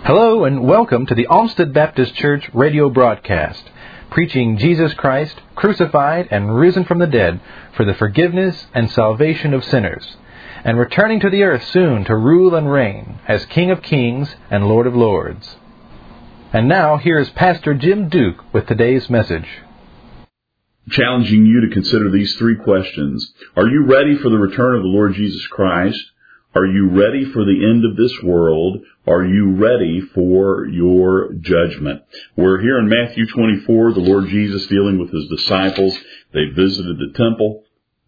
Hello and welcome to the Olmsted Baptist Church radio broadcast, preaching Jesus Christ, crucified and risen from the dead for the forgiveness and salvation of sinners, and returning to the earth soon to rule and reign as King of Kings and Lord of Lords. And now, here is Pastor Jim Duke with today's message. Challenging you to consider these three questions. Are you ready for the return of the Lord Jesus Christ? Are you ready for the end of this world? Are you ready for your judgment? We're here in Matthew 24, the Lord Jesus dealing with his disciples. They visited the temple.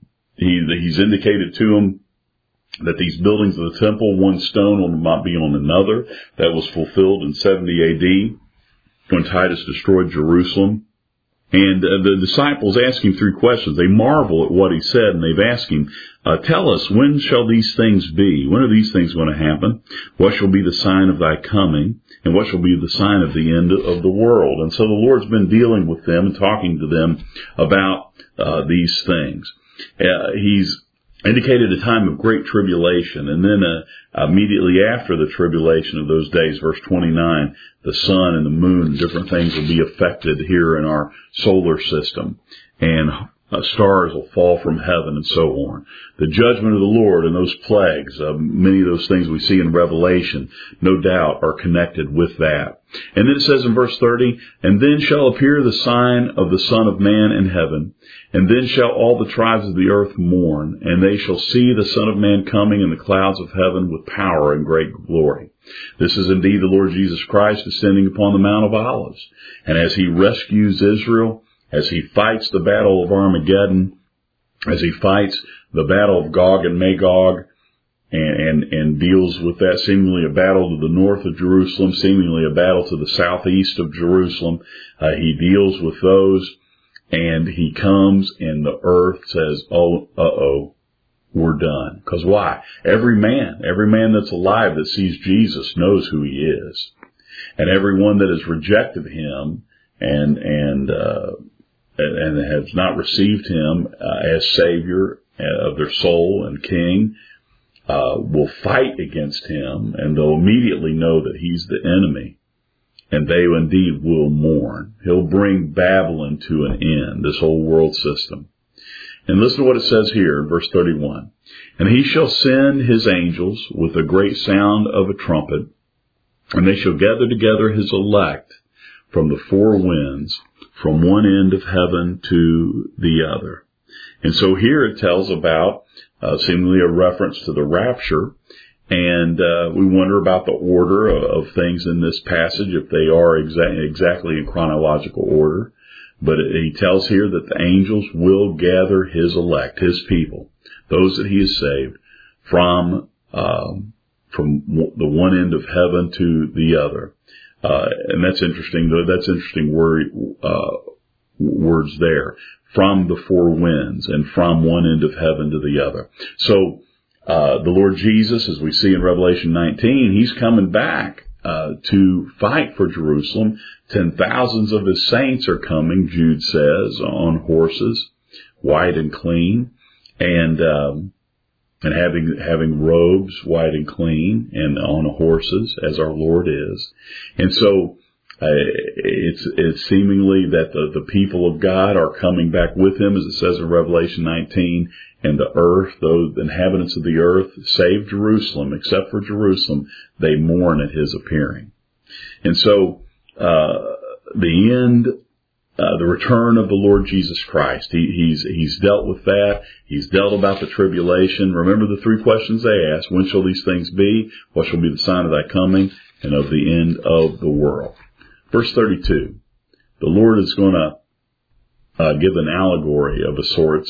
He's indicated to them that these buildings of the temple, one stone will not be on another. That was fulfilled in 70 A.D. when Titus destroyed Jerusalem. And the disciples ask him three questions. They marvel at what he said, and they've asked him, tell us, when shall these things be? When are these things going to happen? What shall be the sign of thy coming? And what shall be the sign of the end of the world? And so the Lord's been dealing with them and talking to them about these things. He's indicated a time of great tribulation, and then immediately after the tribulation of those days, verse 29, the sun and the moon and different things will be affected here in our solar system, and stars will fall from heaven and so on. The judgment of the Lord and those plagues, many of those things we see in Revelation, no doubt are connected with that. And then it says in verse 30, and then shall appear the sign of the Son of Man in heaven, and then shall all the tribes of the earth mourn, and they shall see the Son of Man coming in the clouds of heaven with power and great glory. This is indeed the Lord Jesus Christ descending upon the Mount of Olives. And as he rescues Israel, as he fights the battle of Armageddon, as he fights the battle of Gog and Magog, and deals with that, seemingly a battle to the north of Jerusalem, seemingly a battle to the southeast of Jerusalem, he deals with those, and he comes and the earth says, we're done. Because why? Every man that's alive that sees Jesus knows who he is. And everyone that has rejected him and has not received him as Savior of their soul and King will fight against him, and they'll immediately know that he's the enemy, and they indeed will mourn. He'll bring Babylon to an end, this whole world system. And listen to what it says here in verse 31. And he shall send his angels with a great sound of a trumpet, and they shall gather together his elect from the four winds, from one end of heaven to the other. And so here it tells about seemingly a reference to the rapture, and we wonder about the order of things in this passage, if they are exactly in chronological order. But he tells here that the angels will gather his elect, his people, those that he has saved, from the one end of heaven to the other. And that's interesting. That's interesting words there. From the four winds and from one end of heaven to the other. So the Lord Jesus, as we see in Revelation 19, he's coming back to fight for Jerusalem. 10,000s of his saints are coming, Jude says, on horses, white and clean, and having robes white and clean, and on horses, as our Lord is. And so it's seemingly that the people of God are coming back with him, as it says in Revelation 19, and the earth, those inhabitants of the earth, save Jerusalem, except for Jerusalem, they mourn at his appearing. And so the end, the return of the Lord Jesus Christ, he's dealt with that. He's dealt about the tribulation. Remember the three questions they asked: when shall these things be? What shall be the sign of thy coming and of the end of the world? Verse 32, the Lord is going to give an allegory of a sort,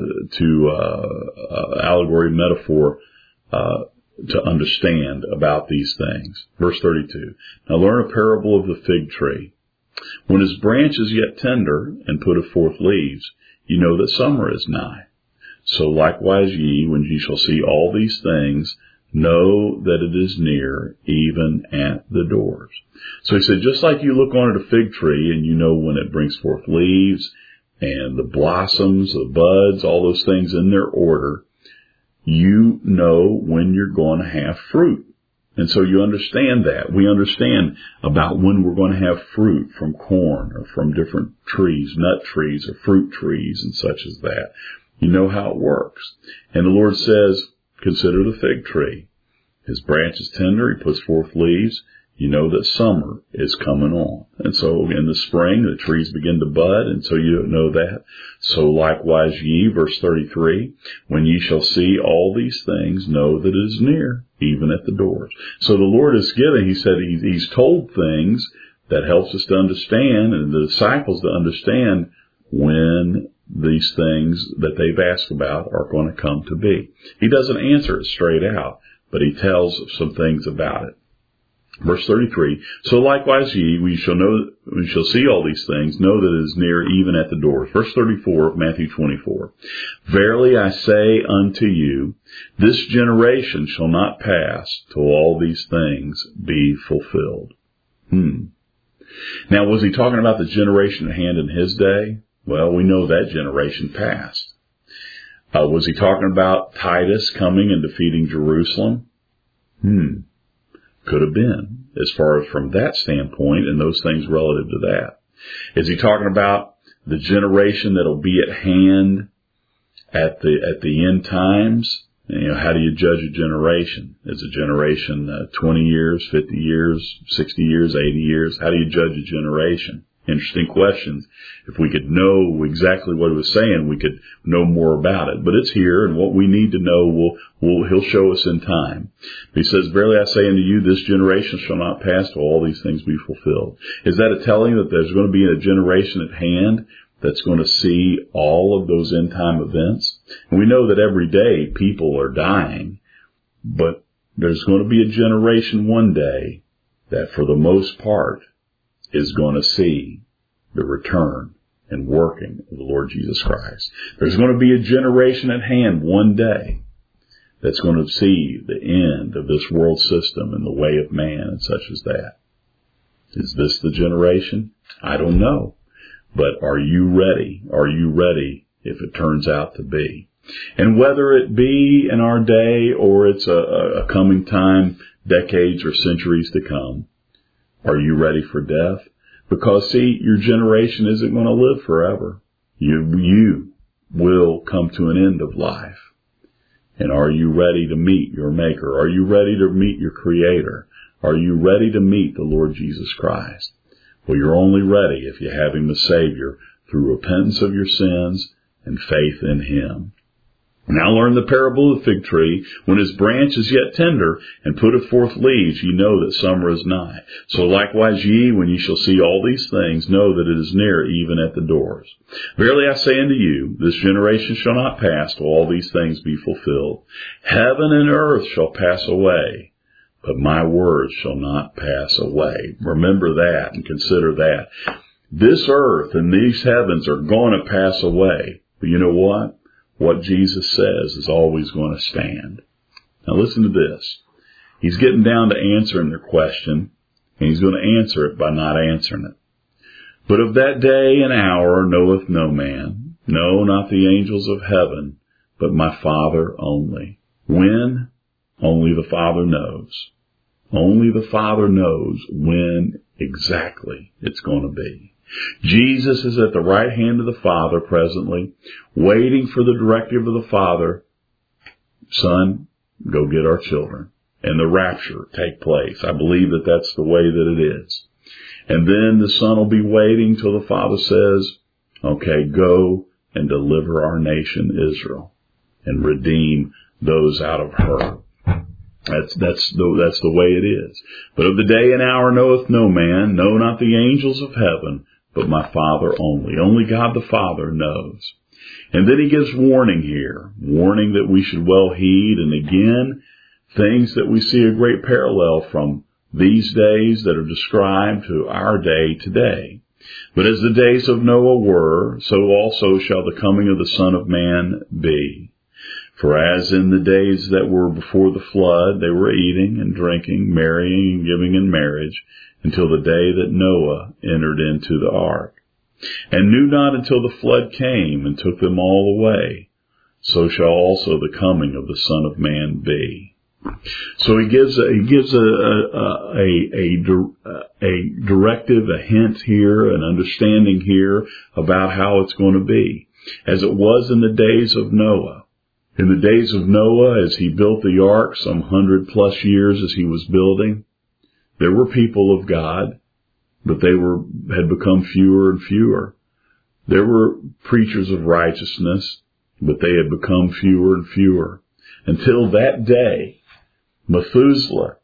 allegory metaphor to understand about these things. Verse 32, now learn a parable of the fig tree. When his branch is yet tender and putteth forth leaves, ye know that summer is nigh. So likewise ye, when ye shall see all these things, know that it is near, even at the doors. So he said, just like you look on at a fig tree and you know when it brings forth leaves and the blossoms, the buds, all those things in their order, you know when you're going to have fruit. And so you understand that. We understand about when we're going to have fruit from corn or from different trees, nut trees or fruit trees and such as that. You know how it works. And the Lord says, consider the fig tree. His branch is tender. He puts forth leaves. You know that summer is coming on. And so in the spring, the trees begin to bud, and so you know that. So likewise ye, verse 33, when ye shall see all these things, know that it is near, even at the doors. So the Lord is giving, he said he's told things that helps us to understand, and the disciples to understand when these things that they've asked about are going to come to be. He doesn't answer it straight out, but he tells some things about it. Verse 33, so likewise ye, we shall see all these things, know that it is near, even at the doors. Verse 34 of Matthew 24, verily I say unto you, this generation shall not pass till all these things be fulfilled. Now, was he talking about the generation at hand in his day? Well, we know that generation passed. Was he talking about Titus coming and defeating Jerusalem? Could have been, as far as from that standpoint and those things relative to that. Is he talking about the generation that'll be at hand at the end times? You know, how do you judge a generation? Is a generation 20 years, 50 years, 60 years, 80 years? How do you judge a generation? Interesting questions. If we could know exactly what he was saying, we could know more about it. But it's here, and what we need to know, he'll show us in time. He says, verily I say unto you, this generation shall not pass till all these things be fulfilled. Is that a telling that there's going to be a generation at hand that's going to see all of those end time events? And we know that every day people are dying, but there's going to be a generation one day that for the most part is going to see the return and working of the Lord Jesus Christ. There's going to be a generation at hand one day that's going to see the end of this world system and the way of man and such as that. Is this the generation? I don't know. But are you ready? Are you ready if it turns out to be? And whether it be in our day or it's a coming time, decades or centuries to come, are you ready for death? Because, see, your generation isn't going to live forever. You will come to an end of life. And are you ready to meet your Maker? Are you ready to meet your Creator? Are you ready to meet the Lord Jesus Christ? Well, you're only ready if you have Him as Savior through repentance of your sins and faith in Him. Now learn the parable of the fig tree. When his branch is yet tender, and putteth forth leaves, ye know that summer is nigh. So likewise ye, when ye shall see all these things, know that it is near, even at the doors. Verily I say unto you, this generation shall not pass till all these things be fulfilled. Heaven and earth shall pass away, but my words shall not pass away. Remember that and consider that. This earth and these heavens are going to pass away. But you know what? What Jesus says is always going to stand. Now listen to this. He's getting down to answering their question, and he's going to answer it by not answering it. But of that day and hour knoweth no man, no, not the angels of heaven, but my Father only. When? Only the Father knows. Only the Father knows when exactly it's going to be. Jesus is at the right hand of the Father presently, waiting for the directive of the Father. Son, go get our children. And the rapture take place. I believe that that's the way that it is. And then the Son will be waiting till the Father says, okay, go and deliver our nation Israel and redeem those out of her. That's the way it is. But of the day and hour knoweth no man, no, not the angels of heaven, but my Father only. Only God the Father knows. And then he gives warning here, warning that we should well heed. And again, things that we see a great parallel from these days that are described to our day today. But as the days of Noah were, so also shall the coming of the Son of Man be. For as in the days that were before the flood, they were eating and drinking, marrying and giving in marriage, until the day that Noah entered into the ark, and knew not until the flood came and took them all away, so shall also the coming of the Son of Man be. So he gives a directive, a hint here, an understanding here about how it's going to be, as it was in the days of Noah. In the days of Noah, as he built the ark, some 100+ years as he was building, there were people of God, but they had become fewer and fewer. There were preachers of righteousness, but they had become fewer and fewer. Until that day, Methuselah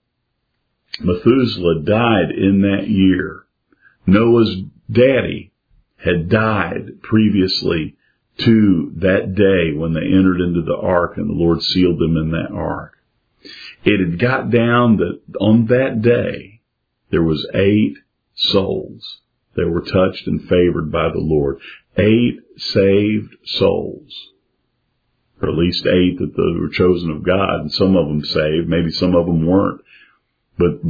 died in that year. Noah's daddy had died previously to that day when they entered into the ark and the Lord sealed them in that ark. It had got down that on that day there was 8 souls that were touched and favored by the Lord. 8 saved souls. Or at least 8 that were chosen of God, and some of them saved, maybe some of them weren't. But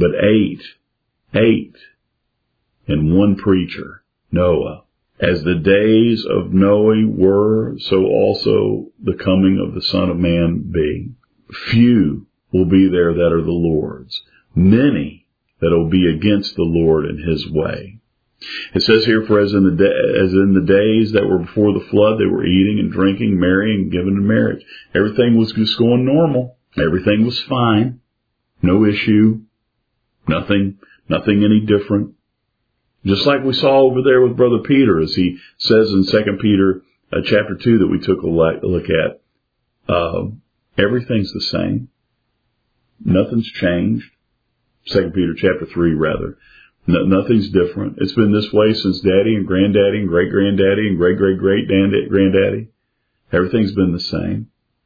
8, and one preacher, Noah. As the days of Noah were, so also the coming of the Son of Man be. Few will be there that are the Lord's. Many that will be against the Lord and His way. It says here, for as in the days that were before the flood, they were eating and drinking, marrying, and given in marriage. Everything was just going normal. Everything was fine. No issue. Nothing any different. Just like we saw over there with Brother Peter, as he says in 2 Peter chapter 2 that we took a look at. Everything's the same. Nothing's changed. 2 Peter chapter 3, rather. Nothing's different. It's been this way since Daddy and Granddaddy and Great-Granddaddy and Great-Great-Great-Granddaddy. Everything's been the same.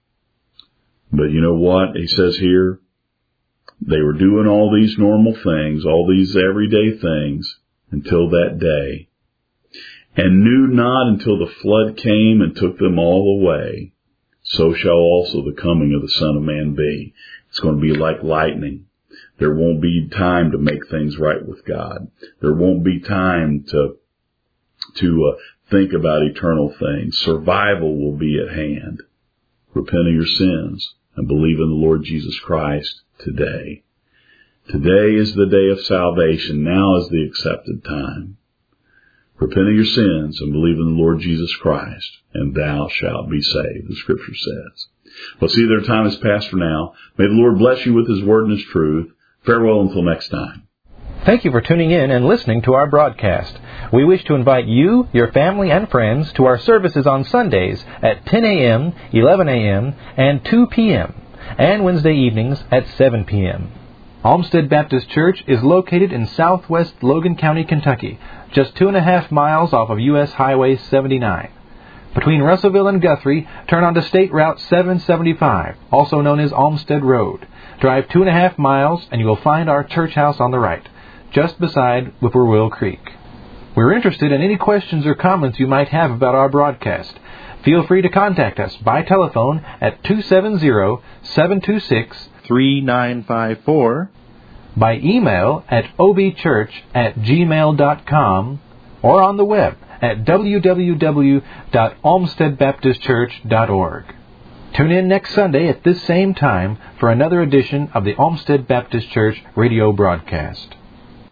But you know what? He says here, they were doing all these normal things, all these everyday things, until that day, and knew not until the flood came and took them all away. So shall also the coming of the Son of Man be. It's going to be like lightning. There won't be time to make things right with God. There won't be time to think about eternal things. Survival will be at hand. Repent of your sins and believe in the Lord Jesus Christ today. Today is the day of salvation. Now is the accepted time. Repent of your sins and believe in the Lord Jesus Christ, and thou shalt be saved, the Scripture says. Well, see, their time is past for now. May the Lord bless you with His word and His truth. Farewell until next time. Thank you for tuning in and listening to our broadcast. We wish to invite you, your family, and friends to our services on Sundays at 10 a.m., 11 a.m., and 2 p.m., and Wednesday evenings at 7 p.m. Olmsted Baptist Church is located in southwest Logan County, Kentucky, just 2.5 miles off of U.S. Highway 79. Between Russellville and Guthrie, turn onto State Route 775, also known as Olmsted Road. Drive 2.5 miles and you will find our church house on the right, just beside Whippoorwill Creek. We're interested in any questions or comments you might have about our broadcast. Feel free to contact us by telephone at 270-726-3954, by email at obchurch@gmail.com, or on the web at www.olmstedbaptistchurch.org. Tune in next Sunday at this same time for another edition of the Olmsted Baptist Church radio broadcast.